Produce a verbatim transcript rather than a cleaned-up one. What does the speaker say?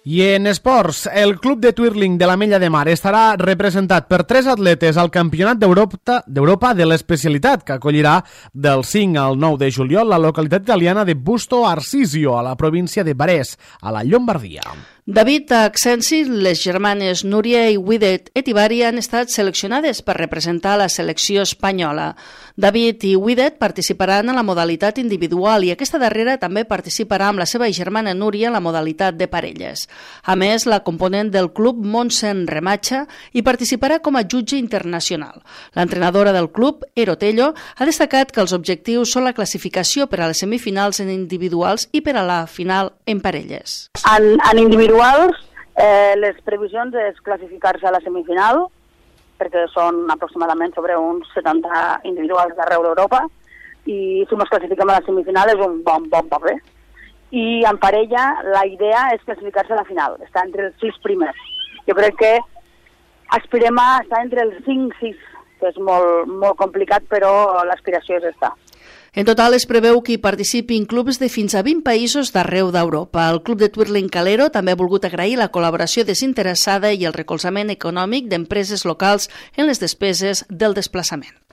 I en esports, el club de twirling de l'Ametlla de Mar estarà representat per tres atletes al Campionat d'Europa d'Europa de l'especialitat, que acollirà del cinc al nou de juliol la localitat italiana de Busto Arsizio, a la província de Varese, a la Llombardia. David Accensi, les germanes Núria i Widet Etivari han estat seleccionades per representar la selecció espanyola. David i Widet participaran en la modalitat individual i aquesta darrera també participarà amb la seva germana Núria en la modalitat de parelles. A més, la component del club Montsen Remacha hi participarà com a jutge internacional. L'entrenadora del club, Ero Tello, ha destacat que els objectius són la classificació per a les semifinals en individuals i per a la final en parelles. En, en individuals, eh, les previsions és classificar-se a la semifinal, perquè són aproximadament sobre uns setanta individuals d'arreu d'Europa, i si ens classifiquem a la semifinal és un bon, bon paper. I en parella la idea és classificar-se a la final, estar entre els sis primers. Jo crec que aspirem a estar entre els cinc sis, que és molt, molt complicat, però l'aspiració és estar. En total es preveu que hi participin clubs de fins a vint països d'arreu d'Europa. El club de twirling Calero també ha volgut agrair la col·laboració desinteressada i el recolzament econòmic d'empreses locals en les despeses del desplaçament.